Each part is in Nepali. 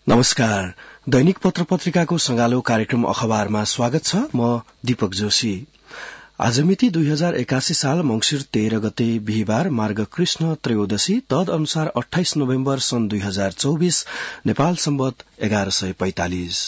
नमस्कार। दैनिक पत्र पत्रिकाको संगालो कार्यक्रम अखबारमा स्वागत छ। म दीपक जोशी। आज मिति 2081 साल मंसिर 13 गते बिहीबार मार्ग कृष्ण त्रयोदशी, तद अनुसार 28 नोभेम्बर सन् 2024, नेपाल सम्वत 1145।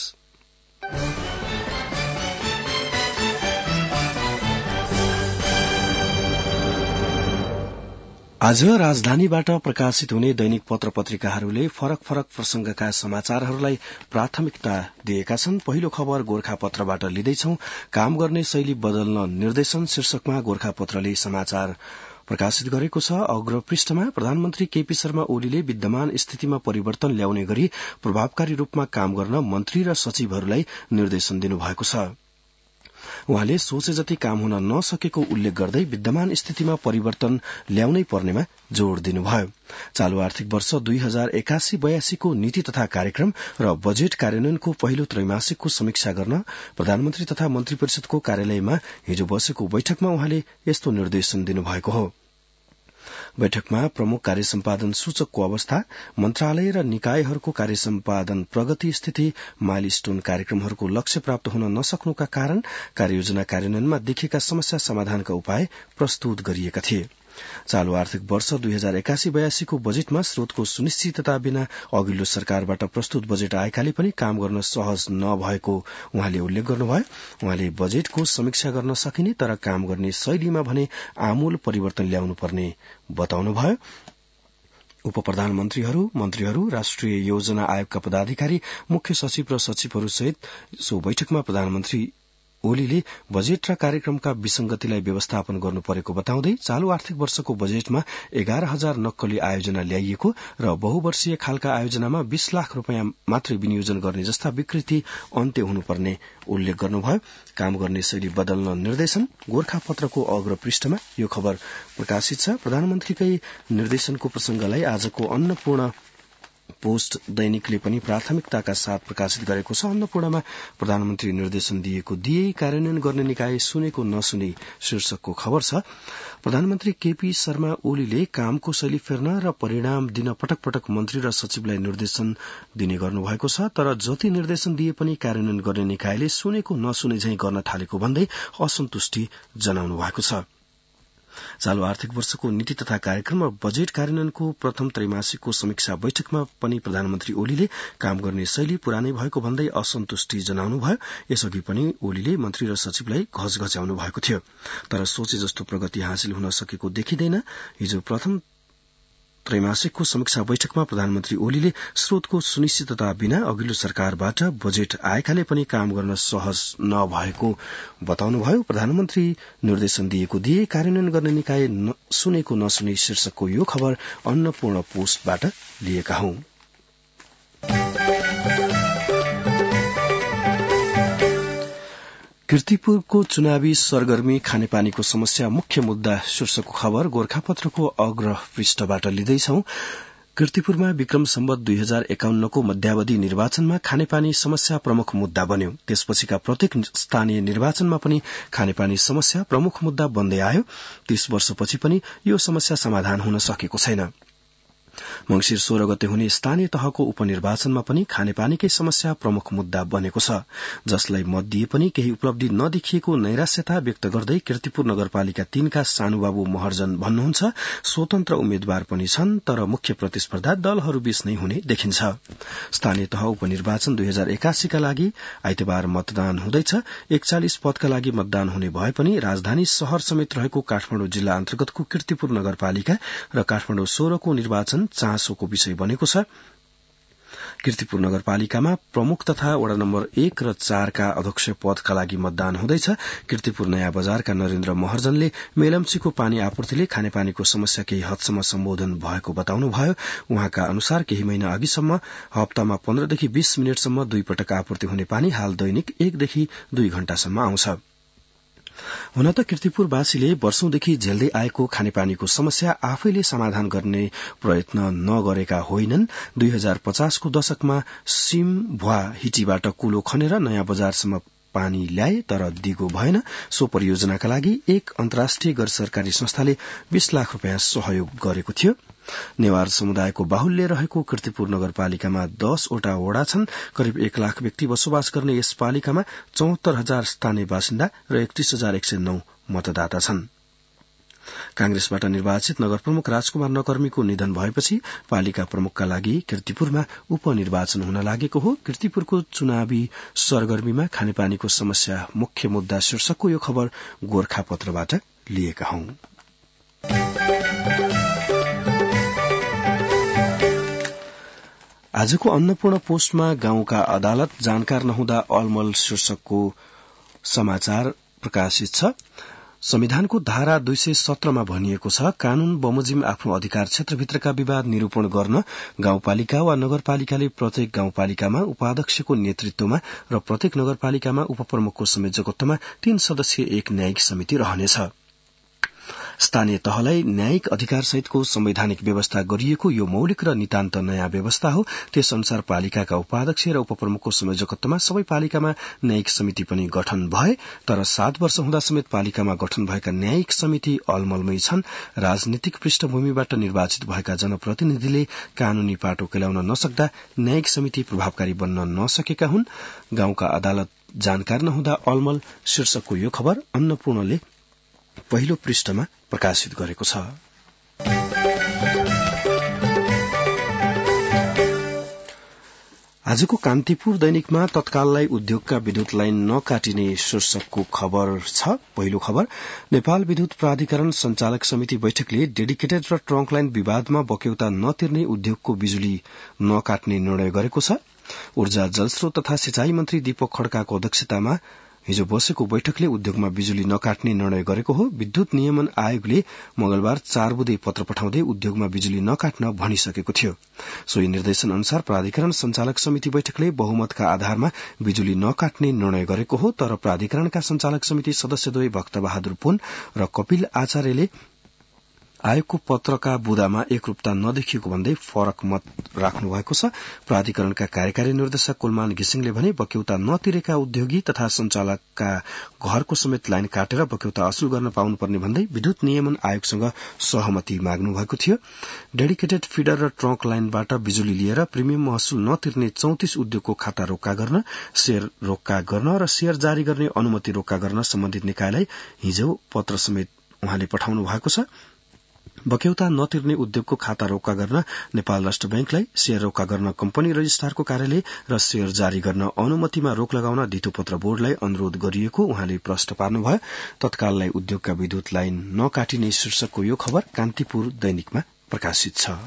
आज राजधानीबाट प्रकाशित हुने दैनिक पत्र पत्रिकाहरूले फरक फरक प्रसंगका समाचारहरूलाई प्राथमिकता दिएका छन्। पहिलो खबर गोरखापत्रबाट लिँदैछौ। काम गर्ने शैली बदल्न निर्देशन शीर्षकमा गोरखापत्रले समाचार प्रकाशित गरेको छ। अग्र पृष्ठमा प्रधानमन्त्री केपी शर्मा ओलीले विद्यमान स्थितिमा परिवर्तन ल्याउने गरी प्रभावकारी रूपमा काम गर्न मन्त्री र सचिवहरूलाई निर्देशन दिनुभएको छ। उहाँले सोचे जति काम हुन नसकेको उल्लेख गर्दै विद्यमान स्थितिमा परिवर्तन ल्याउनै पर्नेमा जोड़ दिनुभयो। चालू आर्थिक वर्ष 2081-82 को नीति तथा कार्यक्रम र बजेट कार्यान्वयनको पहिलो त्रैमासिकको समीक्षा गर्न प्रधानमन्त्री तथा मन्त्री परिषदको कार्यालयमा हिजो बसेको बैठकमा उहाँले यस्तो निर्देशन दिनुभएको हो। बैठकमा प्रमुख कार्य सम्पादन सूचकको अवस्था, मन्त्रालय र निकायहरूको कार्य सम्पादन प्रगति स्थिति, माइलस्टोन कार्यक्रमहरूको लक्ष्य प्राप्त हुन नसक्नुका कारण कार्ययोजना कार्यान्वयनमा देखिएका समस्या समाधानका उपाय प्रस्तुत गरिएका थिए। चालू आर्थिक वर्ष 2081-82 को बजेटमा स्रोतको सुनिश्चितता बिना अघिल्लो सरकारबाट प्रस्तुत बजेट आएकाले पनि काम गर्न सहज नभएको उहाँले उल्लेख गर्नुभयो। उहाँले बजेटको समीक्षा गर्न सकिने तर काम गर्ने शैलीमा भने आमूल परिवर्तन ल्याउनु पर्ने बताउनुभयो। उप प्रधानमन्त्रीहरू, मन्त्रीहरू, राष्ट्रिय योजना आयोगका पदाधिकारी, मुख्य सचिव र सचिवहरू सहित सो बैठकमा प्रधानमन्त्री ओलीले बजेट र कार्यक्रमका विसंगतिलाई व्यवस्थापन गर्नु परेको बताउँदै चालू आर्थिक वर्षको बजेटमा 11,000 नक्कली आयोजना ल्याइएको र बहुवर्षीय खालका आयोजनामा 20 लाख रूपियाँ मात्रै विनियोजन गर्ने जस्ता विकृति अन्त्य हुनुपर्ने उल्लेख गर्नुभयो। काम गर्ने शैली बदल्न निर्देशन गोरखापत्रको अग्र पृष्ठमा यो खबर प्रकाशित छ। प्रधानमन्त्रीकै निर्देशनको प्रसंगलाई आजको अन्नपूर्ण पोस्ट दैनिकले पनि प्राथमिकताका साथ प्रकाशित गरेको छ। अन्नपूर्णमा प्रधानमन्त्री निर्देशन दिएको दिए, कार्यान्वयन गर्ने निकाय सुनेको नसुने शीर्षकको खबर छ। प्रधानमन्त्री केपी शर्मा ओलीले कामको शैली फेर्न र परिणाम दिन पटक पटक मन्त्री र सचिवलाई निर्देशन दिने गर्नुभएको छ। तर जति निर्देशन दिए पनि कार्यान्वयन गर्ने निकायले सुनेको नसुने झैं गर्न थालेको भन्दै असन्तुष्टि जनाउनु भएको छ। चालू आर्थिक वर्षको नीति तथा कार्यक्रम र बजेट कार्यान्वयनको प्रथम त्रैमासिकको समीक्षा बैठकमा पनि प्रधानमन्त्री ओलीले काम गर्ने शैली पुरानै भएको भन्दै असन्तुष्टि जनाउनुभयो। यसअघि पनि ओलीले मन्त्री र सचिवलाई घचघच्याउनु भएको थियो, तर सोचे जस्तो प्रगति हासिल हुन सकेको देखिँदैन। हिजो प्रथम त्रैमासिकको समीक्षा बैठकमा प्रधानमन्त्री ओलीले स्रोतको सुनिश्चितता बिना अघिल्लो सरकारबाट बजेट आएकाले पनि काम गर्न सहज नभएको बताउनुभयो। प्रधानमन्त्री निर्देशन दिएको दिए, कार्यान्वयन गर्ने निकाय सुनेको नसुने शीर्षकको यो खबर अन्नपूर्ण पोस्टबाट लिएका हौं। कीर्तिपुरको चुनावी सरगर्मी खानेपानीको समस्या मुख्य मुद्दा शीर्षकको खबर गोरखापत्रको अग्र पृष्ठबाट लिँदैछौ। कीर्तिपुरमा विक्रम सम्वत 2051 को मध्यावधि निर्वाचनमा खानेपानी समस्या प्रमुख मुद्दा बन्यो। त्यसपछिका प्रत्येक स्थानीय निर्वाचनमा पनि खानेपानी समस्या प्रमुख मुद्दा बन्दै आयो। 30 वर्षपछि पनि यो समस्या समाधान हुन सकेको छैन। मंसिर 16 गते हुने स्थानीय तहको उपनिर्वाचनमा पनि खानेपानीकै समस्या प्रमुख मुद्दा बनेको छ, जसलाई मत दिए पनि केही उपलब्धि नदेखिएको नैराश्यता व्यक्त गर्दै कीर्तिपुर नगरपालिका 3 का सानुबाबु महर्जन भन्नुहुन्छ, स्वतन्त्र उम्मेद्वार पनि छन् तर मुख्य प्रतिस्पर्धा दलहरूबीच नै हुने देखिन्छ। स्थानीय तह उपनिर्वाचन 2081 का लागि आइतबार मतदान हुँदैछ। 41 पदका लागि मतदान हुने भए पनि राजधानी शहर समेत रहेको काठमाडौँ जिल्ला अन्तर्गतको कीर्तिपुर नगरपालिका र काठमाडौँ 16 को निर्वाचन चासोको विषय बनेको छ। कीर्तिपुर नगरपालिकामा प्रमुख तथा वडा नम्बर 1 र 4 का अध्यक्ष पदका लागि मतदान हुँदैछ। कीर्तिपुर नयाँ बजारका नरेन्द्र महर्जनले मेलम्चीको पानी आपूर्तिले खानेपानीको समस्या केही हदसम्म सम्बोधन भएको बताउनुभयो। उहाँका अनुसार केही महिना अघिसम्म हप्तामा 15 देखि 20 मिनटसम्म 2 पटक आपूर्ति हुने पानी हाल दैनिक 1 देखि 2 घण्टासम्म आउँछ। हुन त कीर्तिपुरवासीले वर्षौंदेखि झेल्दै आएको खानेपानीको समस्या आफैले समाधान गर्ने प्रयत्न नगरेका होइनन्। 2050 को दशकमा सिम भुवा हिटीबाट कुलो खनेर नयाँ बजारसम्म पानी ल्याए तर दिगो भएन। सो परियोजनाका लागि एक अन्तर्राष्ट्रिय गैर सरकारी संस्थाले 20 लाख रूपियाँ सहयोग गरेको थियो। नेवार समुदायको बाहुल्य रहेको कीर्तिपुर नगरपालिकामा 10 वटा वडा छन्। करिब 1 लाख व्यक्ति बसोबास गर्ने यस पालिकामा 74,000 स्थानीय बासिन्दा र 31,109 मतदाता छन्। कांग्रेसबाट निर्वाचित नगर प्रमुख राजकुमार नकर्मीको निधन भएपछि पालिका प्रमुखका लागि कीर्तिपुरमा उपनिर्वाचन हुन लागेको हो। कीर्तिपुरको चुनावी सरगर्मीमा खानेपानीको समस्या मुख्य मुद्दा शीर्षकको यो खबर गोरखापत्रबाट लिएका हौं। आजको अन्नपूर्ण पोस्टमा गाउँका अदालत जानकार नहुँदा अलमल शीर्षकको समाचार प्रकाशित छ। संविधानको धारा 217 मा भनिएको छ, कानून बमोजिम आफ्नो अधिकार क्षेत्रभित्रका विवाद निरूपण गर्न गाउँपालिका वा नगरपालिकाले प्रत्येक गाउँपालिकामा उपाध्यक्षको नेतृत्वमा र प्रत्येक नगरपालिकामा उपप्रमुखको संयोजकत्वमा 3 सदस्यीय एक न्यायिक समिति रहनेछ। स्थानीय तहलाई न्यायिक अधिकार सहितको संवैधानिक व्यवस्था गरिएको यो मौलिक र नितान्त नयाँ व्यवस्था हो। त्यस अनुसार पालिकाका उपाध्यक्ष र उपप्रमुखको संयोजकत्वमा सबै पालिकामा न्यायिक समिति पनि गठन भए। तर 7 वर्ष हुँदा समेत पालिकामा गठन भएका न्यायिक समिति अलमलमै छन्। राजनीतिक पृष्ठभूमिबाट निर्वाचित भएका जनप्रतिनिधिले कानूनी पाटो केलाउन नसक्दा न्यायिक समिति प्रभावकारी बन्न नसकेका हुन्। गाउँका अदालत जानकार नहुँदा अलमल शीर्षकको यो खबर अन्नपूर्णले पहिलो पृष्ठमा प्रकाशित गरेको छ। आजको कान्तिपुर दैनिकमा तत्काललाई उद्योगका विद्युत लाइन नकाटिने शीर्षकको खबर छ। पहिलो खबर, नेपाल विद्युत प्राधिकरण संचालक समिति बैठकले डेडिकेटेड र ट्रंक लाइन विवादमा बक्यौता नतिर्ने उद्योगको बिजुली नकाट्ने निर्णय गरेको छ। ऊर्जा जलस्रोत तथा सिंचाई मन्त्री दीपक खड्काको अध्यक्षतामा हिजो बसेको बैठकले उद्योगमा बिजुली नकाट्ने निर्णय गरेको हो। विद्युत नियमन आयोगले मंगलबार 4 बुँदे पत्र पठाउँदै उद्योगमा बिजुली नकाट्न भनिसकेको थियो। सोही निर्देशन अनुसार प्राधिकरण संचालक समिति बैठकले बहुमतका आधारमा बिजुली नकाट्ने निर्णय गरेको हो। तर प्राधिकरणका संचालक समिति सदस्यद्वय भक्तबहादुर पुन र कपिल आचार्यले आयोगको पत्रका बुँदामा एकरूपता नदेखिएको भन्दै फरक मत राख्नु भएको छ। प्राधिकरणका कार्यकारी निर्देशक कुलमान घिसिङले भने बक्यौता नतिरेका उद्योगी तथा संचालकका घरको समेत लाइन काटेर बक्यौता असुल गर्न पाउनुपर्ने भन्दै विद्युत नियमन आयोगसँग सहमति माग्नु भएको थियो। डेडिकेटेड फिडर र ट्रंक लाइनबाट बिजुली लिएर प्रिमियम महसुल नतिर्ने 34 उद्योगको खाता रोक्का गर्न, शेयर रोक्का गर्न र शेयर जारी गर्ने अनुमति रोक्का गर्न सम्बन्धित निकायलाई हिजो पत्र समेत उहाँले पठाउनु भएको छ। बक्यौता नतिर्ने उद्योगको खाता रोक्का गर्न नेपाल राष्ट्र बैंकलाई, शेयर रोक्का गर्न कम्पनी रजिस्ट्रारको कार्यालय र शेयर जारी गर्न अनुमतिमा रोक लगाउन धितोपत्र बोर्डलाई अनुरोध गरिएको उहाँले प्रश्न पार्नुभयो। तत्काललाई उद्योगका विद्युत लाइन नकाटिने शीर्षकको यो खबर कान्तिपुर दैनिकमा प्रकाशित छ।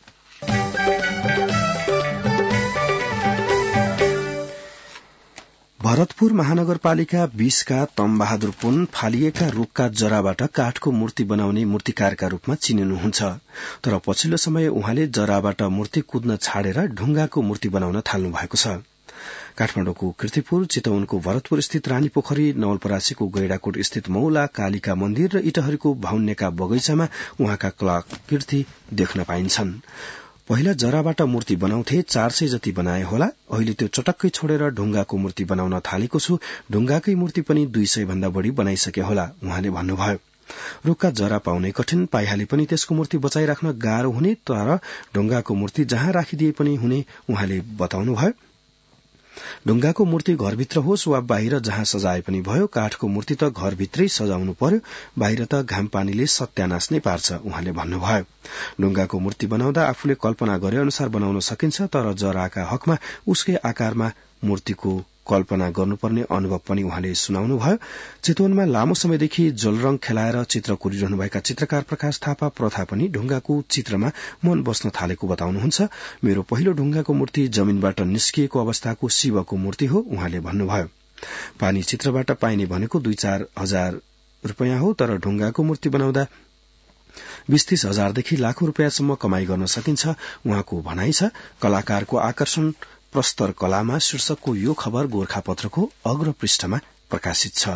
भरतपुर महानगरपालिका 20 का तमबहादुर पुन फालिएका रूखका जराबाट काठको मूर्ति बनाउने मूर्तिकारका रूपमा चिनिनुहुन्छ। तर पछिल्लो समय उहाँले जराबाट मूर्ति कुद्न छाडेर ढुंगाको मूर्ति बनाउन थाल्नु भएको छ। काठमाडौँको कीर्तिपुर, चितवनको भरतपुर स्थित रानी पोखरी, नवलपरासीको गैडाकोट स्थित मौला कालिका मन्दिर र इटहरीको भाउन्नेका बगैंचामा उहाँका कलाकृति देख्न पाइन्छन्। पहिला जराबाट मूर्ति बनाउँथे, 400 जति बनाए होला। अहिले त्यो चटक्कै छोडेर ढुंगाको मूर्ति बनाउन थालेको छु। ढुंगाकै मूर्ति पनि 200 भन्दा बढ़ी बनाइसके होला उहाँले भन्नुभयो। रूखका जरा पाउनै कठिन, पाइहाले पनि त्यसको मूर्ति बचाइराख्न गाह्रो हुने, तर ढुंगाको मूर्ति जहाँ राखिदिए पनि हुने उहाँले बताउनुभयो। ढुंगाको मूर्ति घरभित्र होस् वा बाहिर जहाँ सजाए पनि भयो, काठको मूर्ति त घरभित्रै सजाउनु पर्यो, बाहिर त घाम पानीले सत्यानाश नै पार्छ उहाँले भन्नुभयो। ढुंगाको मूर्ति बनाउँदा आफूले कल्पना गरे अनुसार बनाउन सकिन्छ, तर जराका हकमा उसकै आकारमा मूर्तिको कल्पना गर्नुपर्ने अनुभव पनि उहाँले सुनाउनुभयो। चितवनमा लामो समयदेखि जलरंग खेलाएर चित्र कोरिरहनुभएका चित्रकार प्रकाश थापा प्रथा पनि ढुंगाको चित्रमा मन बस्न थालेको बताउनुहुन्छ। मेरो पहिलो ढुंगाको मूर्ति जमीनबाट निस्किएको अवस्थाको शिवको मूर्ति हो उहाँले भन्नुभयो। पानी चित्रबाट पाइने भनेको 2-4 हजार रुपियाँ हो, तर ढुंगाको मूर्ति बनाउँदा 20-30 हजारदेखि लाखौं रुपियाँसम्म कमाई गर्न सकिन्छ उहाँको भनाइ छ। कलाकारको आकर्षण प्रस्तर कलामा शीर्षकको यो खबर गोरखापत्रको अग्र पृष्ठमा प्रकाशित छ।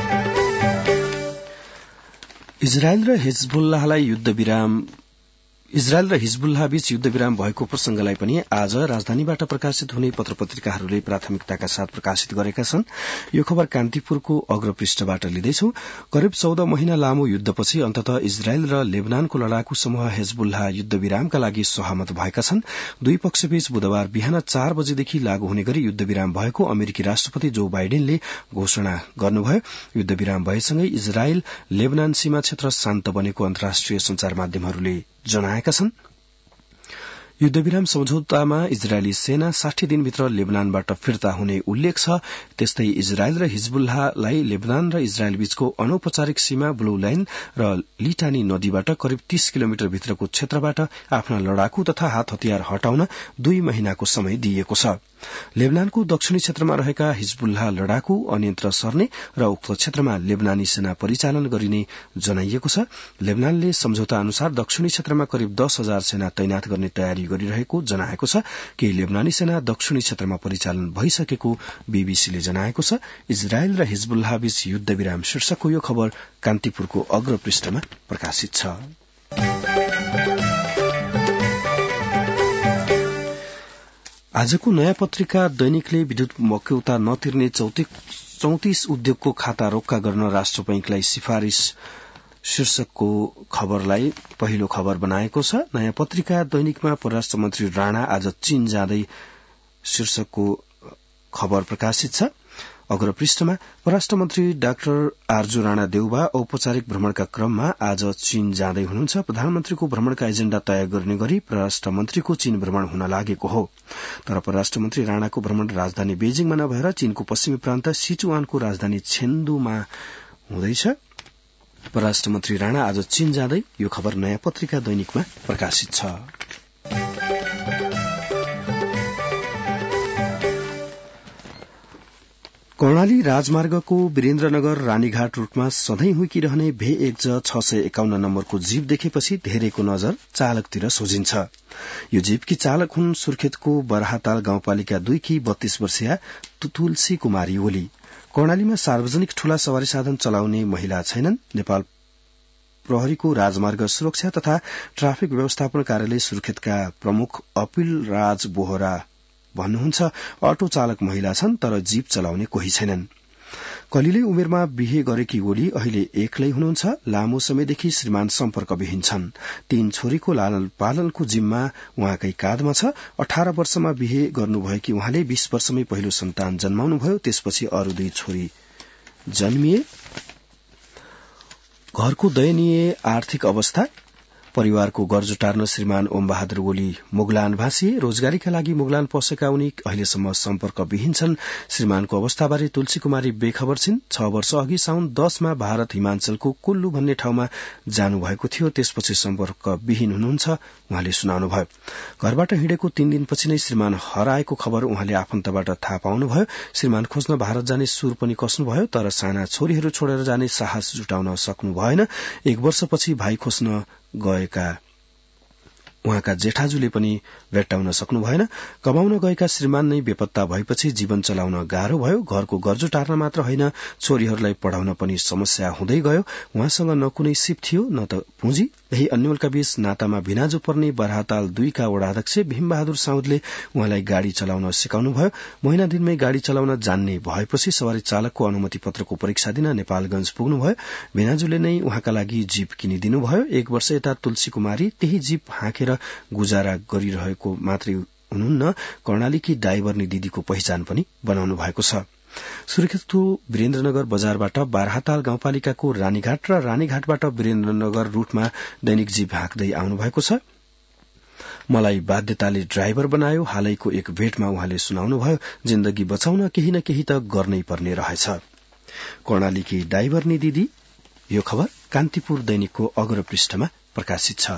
इजरायल र हिजबुल्लाहलाई युद्ध विराम इजरायल र हिजबुल्लाह बीच युद्धविराम भएको प्रसंगलाई पनि आज राजधानीबाट प्रकाशित हुने पत्र पत्रिकाहरूले प्राथमिकताका साथ प्रकाशित गरेका छन्। यो खबर कान्तिपुरको अग्रपृष्ठबाट लिँदैछौ। करिब 14 महिना लामो युद्धपछि अन्ततः इजरायल र लेबनानको लडाकु समूह हिजबुल्लाह युद्धविरामका लागि सहमत भएका छन्। दुई पक्षबीच बुधबार बिहान 4 बजेदेखि लागू हुने गरी युद्धविराम भएको अमेरिकी राष्ट्रपति जो बाइडेनले घोषणा गर्नुभयो। युद्धविराम भएसँगै इजरायल लेबनान सीमा क्षेत्र शान्त बनेको अन्तर्राष्ट्रिय संचार माध्यमहरूले जनाएका छन्। युद्धविराम सम्झौतामा इजरायली सेना 60 दिनभित्र लेबनानबाट फिर्ता हुने उल्लेख छ। त्यस्तै इजरायल र हिजबुल्लाहलाई लेबनान र इजरायल बीचको अनौपचारिक सीमा ब्लू लाइन र लिटानी नदीबाट करिब 30 किलोमिटर भित्रको क्षेत्रबाट आफ्ना लडाकु तथा हात हतियार हटाउन 2 महिनाको समय दिइएको छ। लेबनानको दक्षिणी क्षेत्रमा रहेका हिजबुल्लाह लडाकु अन्यन्त्र सर्ने र उक्त क्षेत्रमा लेबनानी सेना परिचालन गरिने जनाइएको छ। लेबनानले सम्झौता अनुसार दक्षिणी क्षेत्रमा करिब 10,000 सेना तैनाथ गर्ने तयारी गरिरहेको जनाएको छ। केही लेबनानी सेना दक्षिणी क्षेत्रमा परिचालन भइसकेको बीबीसीले जनाएको छ। इजरायल र हिजबुल्लाह बीच युद्धविराम शीर्षकको यो खबर कान्तिपुरको अग्रपृष्ठमा प्रकाशित छ। आजको नयाँ पत्रिका दैनिकले विद्युत मक्यौता नतिर्ने 34 उद्योगको खाता रोक्का गर्न राष्ट्र बैंकलाई सिफारिश शीर्षकको खबरलाई पहिलो खबर बनाएको छ। नयाँ पत्रिका दैनिकमा परराष्ट्र मन्त्री राणा आज चीन जाँदै शीर्षकको खबर प्रकाशित छ। अग्रपृष्ठमा परराष्ट्र मन्त्री डाक्टर आर्जु राणा देउबा औपचारिक भ्रमणका क्रममा आज चीन जाँदै हुनुहुन्छ। प्रधानमन्त्रीको भ्रमणका एजेण्डा तय गर्ने गरी परराष्ट्र मन्त्रीको चीन भ्रमण हुन लागेको हो। तर परराष्ट्र मन्त्री राणाको भ्रमण राजधानी बेजिङमा नभएर चीनको पश्चिमी प्रान्त सिचुआनको राजधानी छेन्दुमा हुँदैछ। परराष्ट्र मन्त्री राणा आज चीन जाँदै यो खबर नयाँ पत्रिका दैनिकमा प्रकाशित छ। कर्णाली राजमार्गको वीरेन्द्रनगर रानीघाट रूटमा सधैं हुइकिरहने भेएक्ज 651 नम्बरको जीप देखेपछि धेरैको नजर चालकतिर सोझिन्छ। यो जीपकी चालक हुन् सुर्खेतको बराहताल गाउँपालिका 2 की 32 वर्षीया तुलसी कुमारी ओली। कर्णालीमा सार्वजनिक ठूला सवारी साधन चलाउने महिला छैनन्। नेपाल प्रहरीको राजमार्ग सुरक्षा तथा ट्राफिक व्यवस्थापन कार्यालय सुर्खेतका प्रमुख अपिल राज बोहरा भन्नुहुन्छ, अटो चालक महिला छन् तर जीप चलाउने कोही छैनन्। कलिलै उमेरमा बिहे गरेकी ओली अहिले एक्लै हुनुहुन्छ। लामो समयदेखि श्रीमान सम्पर्कविहीन छन्। 3 छोरीको लालन पालनको जिम्मा उहाँकै काँधमा छ। 18 वर्षमा बिहे गर्नुभएकी उहाँले 20 वर्षमै पहिलो सन्तान जन्माउनुभयो। त्यसपछि अरू 2 छोरी जन्मिए। घरको दयनीय आर्थिक अवस्था, परिवारको गर्ज टार्न श्रीमान ओम बहादुर ओली मुगलान भाषिए। रोजगारीका लागि मुगलान पसेका उनी अहिलेसम्म सम्पर्कविहीन छन्। श्रीमानको अवस्थाबारे तुलसी कुमारी बेखबर छिन्। 6 वर्ष अघि साउन 10 मा भारत हिमाञ्चलको कुल्लु भन्ने ठाउँमा जानुभएको थियो। त्यसपछि सम्पर्कविहीन हुनुहुन्छ उहाँले सुनाउनुभयो। घरबाट हिँडेको 3 दिनपछि नै श्रीमान हराएको खबर उहाँले आफन्तबाट थाहा पाउनुभयो। श्रीमान खोज्न भारत जाने सुर पनि कस्नुभयो, तर साना छोरीहरू छोडेर जाने साहस जुटाउन सक्नु भएन। 1 वर्षपछि भाइ खोज्न गएका उहाँका जेठाजुले पनि भेट्टाउन सक्नु भएन। कमाउन गएका श्रीमान नै बेपत्ता भएपछि जीवन चलाउन गाह्रो भयो। घरको गर्जो टार्न मात्र होइन, छोरीहरूलाई पढ़ाउन पनि समस्या हुँदै गयो। उहाँसँग न कुनै सिप थियो न त पुँजी। यही अन्यलका बीच नातामा भिनाजु पर्ने बराहताल 2 का वडाध्यक्ष भीमबहादुर साउदले उहाँलाई गाड़ी चलाउन सिकाउनुभयो। महिना दिनमै गाड़ी चलाउन जान्ने भएपछि सवारी चालकको अनुमति पत्रको परीक्षा दिन नेपालगंज पुग्नुभयो। भिनाजुले नै उहाँका लागि जीप किनिदिनुभयो। 1 वर्ष यता तुलसी कुमारी त्यही जीप हाँकेर गुजारा गरिरहेको मात्रै हुनुहुन्न, कर्णालीकी डाइभरनी दिदीको पहिचान पनि बनाउनु भएको छ। सुर्खेतको वीरेन्द्रनगर बजारबाट बाराहताल गाउँपालिकाको रानीघाट र रानीघाटबाट वीरेन्द्रनगर रूटमा दैनिक जीप हाँक्दै आउनु भएको छ। मलाई बाध्यताले ड्राइभर बनायो। हालैको एक भेटमा उहाँले सुनाउनुभयो, जिन्दगी बचाउन केही न केही त गर्नै पर्ने रहेछ। कर्णालीकी डाइभरनी दिदी। यो खबर कान्तिपुर दैनिकको अग्रपृष्ठमा प्रकाशित छ।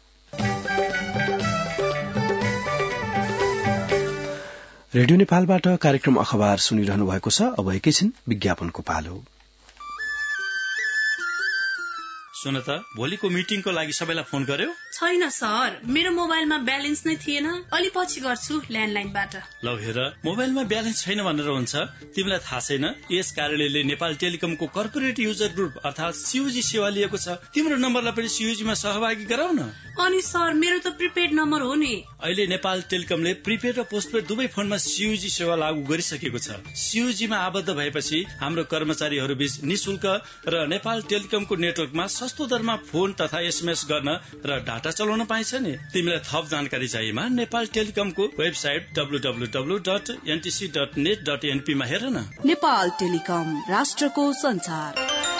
रेडियो नेपालबाट कार्यक्रम अखबार सुनिरहनु भएको छ। अब एकैछिन विज्ञापनको पालो। सुन त भोलिको मिटिङको लागि सबैलाई फोन गर्यो? छैन सर, मेरो मोबाइलमा ब्यालेन्स नै थिएन। अलि पछि गर्छु ल्यान्डलाइनबाट। लौ हेर, मोबाइलमा ब्यालेन्स छैन भनेर हुन्छ? तिमीलाई थाहा छैन यस कार्यालयले नेपाल टेलिकमको कर्पोरेट युजर ग्रुप अर्थात सीयूजी सेवा लिएको छ। तिम्रो नम्बरलाई पनि सीयूजीमा सहभागी गराउ न। अनि सर, मेरो त प्रिपेड नम्बर हो नि। अहिले नेपाल टेलिकमले प्रिपेड र पोस्टपेड दुवै फोनमा सीयूजी सेवा लागू गरिसकेको छ। सीयूजीमा आबद्ध भएपछि हाम्रो कर्मचारीहरू बीच निशुल्क र नेपाल टेलिकमको नेटवर्कमा सस्तो दरमा फोन तथा एसएमएस गर्न र डाटा चलाउन पाइन्छ नि। तिमीलाई थप जानकारी चाहिएमा नेपाल टेलिकमको वेबसाइट www.ntc.net.np मा हेर न। नेपाल टेलिकम, राष्ट्रको संचार।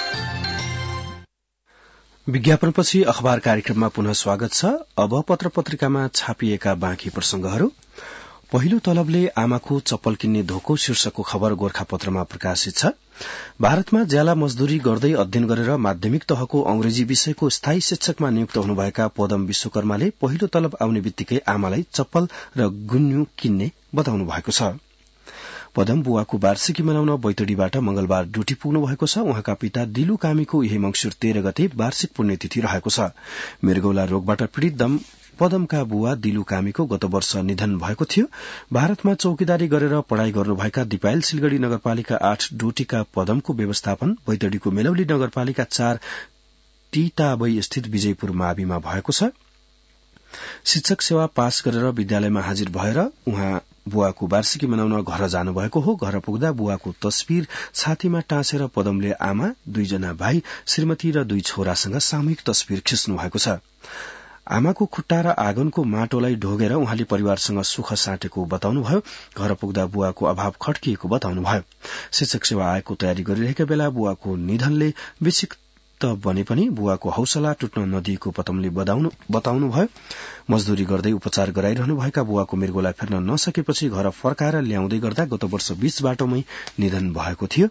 विज्ञापनपछि अखबार कार्यक्रममा पुनः स्वागत छ। अब पत्र पत्रिकामा छापिएका बाँकी प्रसंगहरू। पहिलो तलबले आमाको चप्पल किन्ने धोको शीर्षकको खबर गोरखापत्रमा प्रकाशित छ। भारतमा ज्याला मजदूरी गर्दै अध्ययन गरेर माध्यमिक तहको अंग्रेजी विषयको स्थायी शिक्षकमा नियुक्त हुनुभएका पदम विश्वकर्माले पहिलो तलब आउने बित्तिकै आमालाई चप्पल र गुन्यू किन्ने बताउनु भएको छ। पदम बुवाको वार्षिकी मनाउन बैतडीबाट मंगलबार ड्यूटी पुग्नु भएको छ। उहाँका पिता दिलु कामीको यही मंसिर 13 गते वार्षिक पुण्यतिथि रहेको छ। मृगौला रोगबाट पीड़ित पदमका बुवा दिलु कामीको गत वर्ष निधन भएको थियो। भारतमा चौकीदारी गरेर पढ़ाई गर्नुभएका दिपायल सिलगढ़ी नगरपालिका 8 ड्यूटीका पदमको व्यवस्थापन बैतडीको मेलौली नगरपालिका 4 टीटाबई स्थित विजयपुर माविमा भएको छ। शिक्षक सेवा पास गरेर विद्यालयमा हाजिर भएर उहाँ बुवाको वार्षिकी मनाउन घर जानुभएको हो। घर पुग्दा बुवाको तस्विर छातीमा टाँसेर पदमले आमा, 2 जना भाइ, श्रीमती र 2 छोरासँग सामूहिक तस्विर खिच्नु भएको छ। आमाको खुट्टा र आँगनको माटोलाई ढोगेर उहाँले परिवारसँग सुख साटेको बताउनुभयो। घर पुग्दा बुवाको अभाव खड्किएको बताउनुभयो। शिक्षक सेवा आएको तयारी गरिरहेका बेला बुवाको निधनले विक्षिप्त बने पनि बुवाको हौसला टुट्न नदिएको पदमले बताउनुभयो। मजदूरी गर्दै उपचार गराइरहनुभएका बुवाको मृगौला फेर्न नसकेपछि घर फर्काएर ल्याउँदै गर्दा गत वर्ष 20 बाटोमै निधन भएको थियो।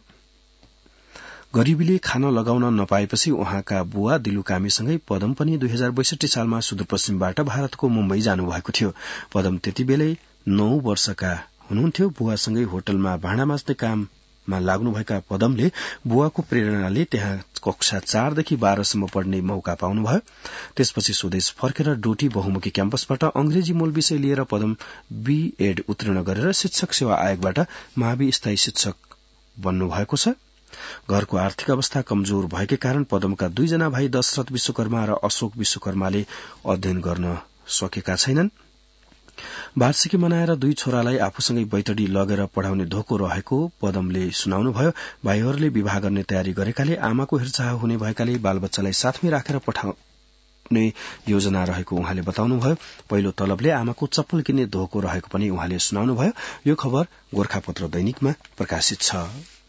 गरीबीले खान लगाउन नपाएपछि उहाँका बुवा दिलु कामीसँगै पदम पनि 2062 सालमा सुदूरपश्चिमबाट भारतको मुम्बई जानुभएको थियो। पदम त्यतिबेलै 9 वर्षका हुनुहुन्थ्यो। बुवासँगै होटलमा भाँडा माझ्ने काममा लाग्नुभएका पदमले बुवाको प्रेरणाले त्यहाँ कक्षा 4 देखि 12 सम्म पढ्ने मौका पाउनुभयो। त्यसपछि स्वदेश फर्केर डोटी बहुमुखी क्याम्पसबाट अंग्रेजी मूल विषय लिएर पदम बीएड उत्तीर्ण गरेर शिक्षक सेवा आयोगबाट मावि स्थायी शिक्षक बन्नु भएको छ। घरको आर्थिक अवस्था कमजोर भएकै कारण पदमका 2 जना भाइ दशरथ विश्वकर्मा र अशोक विश्वकर्माले अध्ययन गर्न सकेका छैनन्। वार्षिकी मनाएर 2 छोरालाई आफूसँगै बैतडी लगेर पढ़ाउने धोको रहेको पदमले सुनाउनुभयो। भाइहरूले विवाह गर्ने तयारी गरेकाले आमाको हेरचाह हुने भएकाले बालबच्चालाई साथमै राखेर पठाउने योजना रहेको उहाँले बताउनुभयो। पहिलो तलबले आमाको चप्पल किन्ने धोको रहेको पनि उहाँले सुनाउनुभयो। यो खबर गोरखापत्र दैनिकमा प्रकाशित छ।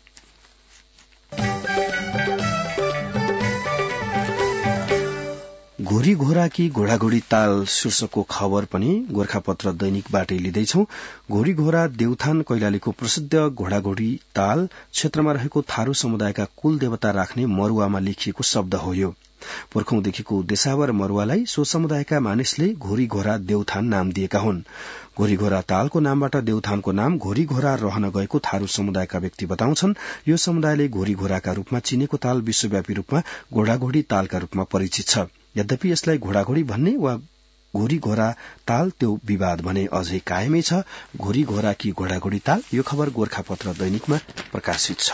घोरी घोरा कि घोडाघोडी ताल शीर्षकको खबर पनि गोरखापत्र दैनिकबाटै लिँदैछौ। घोरी घोरा देउथान कैलालीको प्रसिद्ध घोडाघोडी ताल क्षेत्रमा रहेको थारू समुदायका कुल देवता राख्ने मरुवामा लेखिएको शब्द हो। यो पुर्खौंदेखिको देशावर मरुवालाई सो समुदायका मानिसले घोरी घोरा देउथान नाम दिएका हुन्। घोरी घोरा तालको नामबाट देउथानको नाम घोरी घोरा रहन गएको थारू समुदायका व्यक्ति बताउँछन्। यो समुदायले घोरी घोराका रूपमा चिनेको ताल विश्वव्यापी रूपमा घोडाघोडी तालका रूपमा परिचित छ। यद्यपि यसलाई घोडाघोडी भन्ने वा घोरी घोरा ताल त्यो विवाद भने अझै कायमै छ। घोरी घोरा कि घोडाघोडी ताल यो खबर गोरखापत्र दैनिकमा प्रकाशित छ।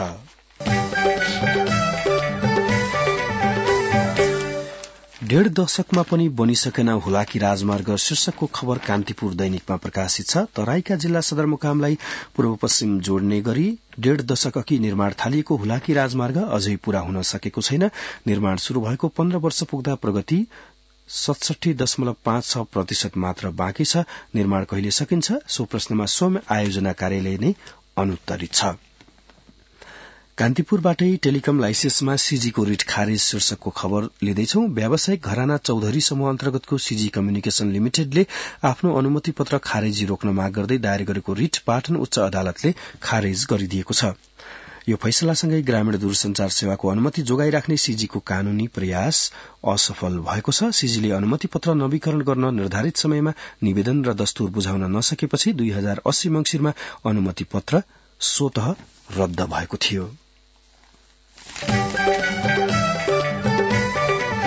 डेढ़ दशकमा पनि बनिसकेन हुलाकी राजमार्ग शीर्षकको खबर कान्तिपुर दैनिकमा प्रकाशित छ। तराईका जिल्ला सदरमुकामलाई पूर्व पश्चिम जोड्ने गरी 1.5 दशक अघि निर्माण थालिएको हुलाकी राजमार्ग अझै पूरा हुन सकेको छैन। निर्माण शुरू भएको 15 वर्ष पुग्दा प्रगति 67.56% मात्र बाँकी छ। निर्माण कहिले सकिन्छ सो प्रश्नमा स्वयं आयोजना कार्यालय नै अनुत्तरित छ। कान्तिपुरबाटै टेलिकम लाइसेन्समा सीजीको रिट खारेज शीर्षकको खबर लिँदैछौ। व्यावसायिक घराना चौधरी समूह अन्तर्गतको सीजी कम्युनिकेशन लिमिटेडले आफ्नो अनुमति पत्र खारेजी रोक्न माग गर्दै दायर गरेको रिट पाटन उच्च अदालतले खारेज गरिदिएको छ। यो फैसलासँगै ग्रामीण दूरसञ्चार सेवाको अनुमति जोगाइराख्ने सीजीको कानूनी प्रयास असफल भएको छ। सीजीले अनुमति पत्र नवीकरण गर्न निर्धारित समयमा निवेदन र दस्तुर बुझाउन नसकेपछि 2080 मंसिरमा अनुमति पत्र स्वतः रद्द भएको थियो।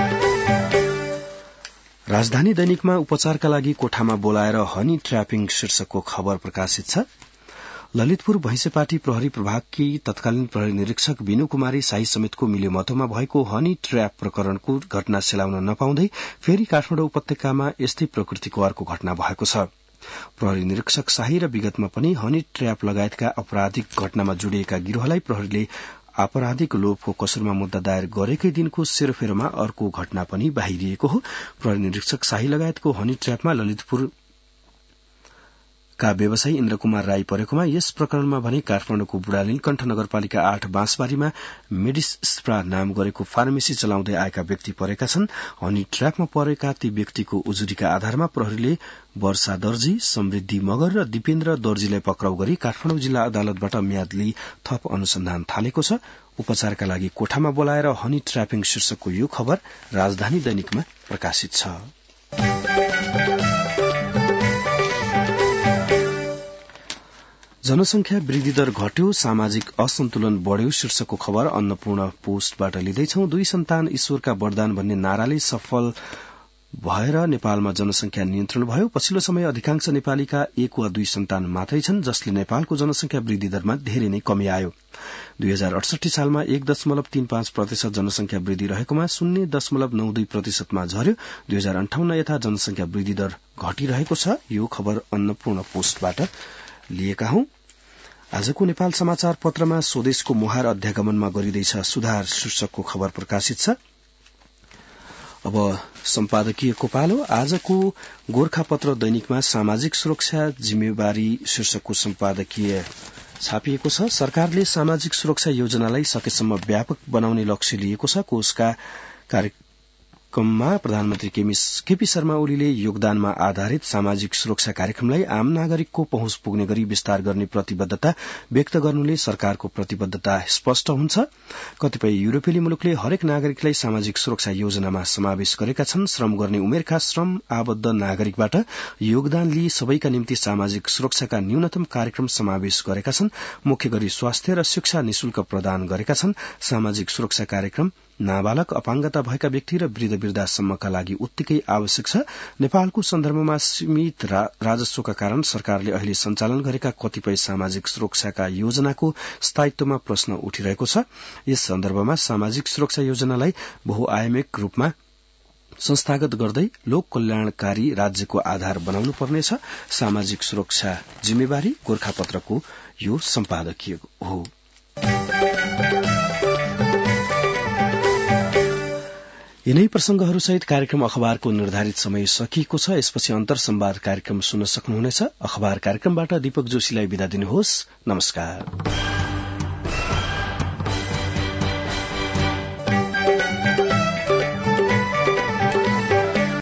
राजधानी दैनिकमा उपचारका लागि कोठामा बोलाएर हनी ट्र्यापिङ शीर्षकको खबर प्रकाशित छ। ललितपुर भैंसेपाटी प्रहरी प्रभागकी तत्कालीन प्रहरी निरीक्षक बिनु कुमारी शाही समेतको मिलेमतोमा भएको हनी ट्र्याप प्रकरणको घटना सेलाउन नपाउँदै फेरि काठमाडौँ उपत्यकामा यस्तै प्रकृतिको अर्को घटना भएको छ। प्रहरी निरीक्षक शाही र विगतमा पनि हनी ट्र्याप लगायतका आपराधिक घटनामा जोडिएका गिरोहलाई प्रहरीले आपराधिक लोभको कसुरमा मुद्दा दायर गरेकै दिनको सेरोफेरोमा अर्को घटना पनि बाहिरिएको हो। प्रहरी निरीक्षक शाही लगायतको हनी ट्र्यापमा ललितपुर का व्यवसायी इन्द्रकुमार राई परेकोमा यस प्रकरणमा भने काठमाडौँको बुढानीलकण्ठ नगरपालिका 8 बाँसबारीमा मेडिस्प्रा नाम गरेको फार्मेसी चलाउँदै आएका व्यक्ति परेका छन्। हनी ट्र्यापमा परेका ती व्यक्तिको उजुरीका आधारमा प्रहरीले वर्षा दर्जी, समृद्धि मगर र दिपेन्द्र दर्जीलाई पक्राउ गरी काठमाडौँ जिल्ला अदालतबाट म्याद लिई थप अनुसन्धान थालेको छ। उपचारका लागि कोठामा बोलाएर हनी ट्र्यापिङ शीर्षकको यो खबर राजधानी दैनिकमा प्रकाशित छ। जनसंख्या वृद्धि दर घट्यो, सामाजिक असन्तुलन बढ़्यो शीर्षकको खबर अन्नपूर्ण पोस्टबाट लिँदैछौ। 2 सन्तान ईश्वरका वरदान भन्ने नाराले सफल भएर नेपालमा जनसंख्या नियन्त्रण भयो। पछिल्लो समय अधिकांश नेपालीका 1 वा 2 सन्तान मात्रै छन्, जसले नेपालको जनसंख्या वृद्धि दरमा धेरै नै कमी आयो। 2068 सालमा 1.35% जनसंख्या वृद्धि रहेकोमा 0.92% मा झर्यो। 2058 यता जनसंख्या वृद्धि दर घटिरहेको छ। यो खबर अन्नपूर्ण पोस्टबाट लिएका हौं। आजको नेपाल समाचार पत्रमा स्वदेशको मुहार अध्यागमनमा गरिँदैछ सुधार शीर्षकको खबर प्रकाशित छ। अब सम्पादकीयको पालो। आजको गोरखापत्र दैनिकमा सामाजिक सुरक्षा जिम्मेवारी शीर्षकको सम्पादकीय छापिएको छ। सरकारले सामाजिक सुरक्षा योजनालाई सकेसम्म व्यापक बनाउने लक्ष्य लिएको छ। कोषका कार्यक्रममा प्रधानमन्त्री केपी शर्मा ओलीले योगदानमा आधारित सामाजिक सुरक्षा कार्यक्रमलाई आम नागरिकको पहुँच पुग्ने गरी विस्तार गर्ने प्रतिबद्धता व्यक्त गर्नुले सरकारको प्रतिबद्धता स्पष्ट हुन्छ। कतिपय युरोपेली मुलुकले हरेक नागरिकलाई सामाजिक सुरक्षा योजनामा समावेश गरेका छन्। श्रम गर्ने उमेरका श्रम आबद्ध नागरिकबाट योगदान लिई सबैका निम्ति सामाजिक सुरक्षाका न्यूनतम कार्यक्रम समावेश गरेका छन्। मुख्य गरी स्वास्थ्य र शिक्षा निशुल्क प्रदान गरेका छन्। सामाजिक सुरक्षा कार्यक्रम नाबालक, अपाङ्गता भएका व्यक्ति र वृद्ध-वृद्धासम्मका लागि उत्तिकै आवश्यक छ। नेपालको सन्दर्भमा सीमित राजस्वका कारण सरकारले अहिले सञ्चालन गरेका कतिपय सामाजिक सुरक्षाका योजनाको स्थायित्वमा प्रश्न उठिरहेको छ। यस सन्दर्भमा सामाजिक सुरक्षा योजनालाई बहुआयामिक रूपमा संस्थागत गर्दै लोक कल्याणकारी राज्यको आधार बनाउनु पर्नेछ। सामाजिक सुरक्षा जिम्मेवारी गोरखापत्रको यो सम्पादकीय हो। यिनै प्रसंगहरूसहित कार्यक्रम अखबारको निर्धारित समय सकिएको छ। यसपछि अन्तर संवाद कार्यक्रम सुन्न सक्नुहुनेछ। अखबार कार्यक्रमबाट दीपक जोशीलाई बिदा दिनुहोस्। नमस्कार।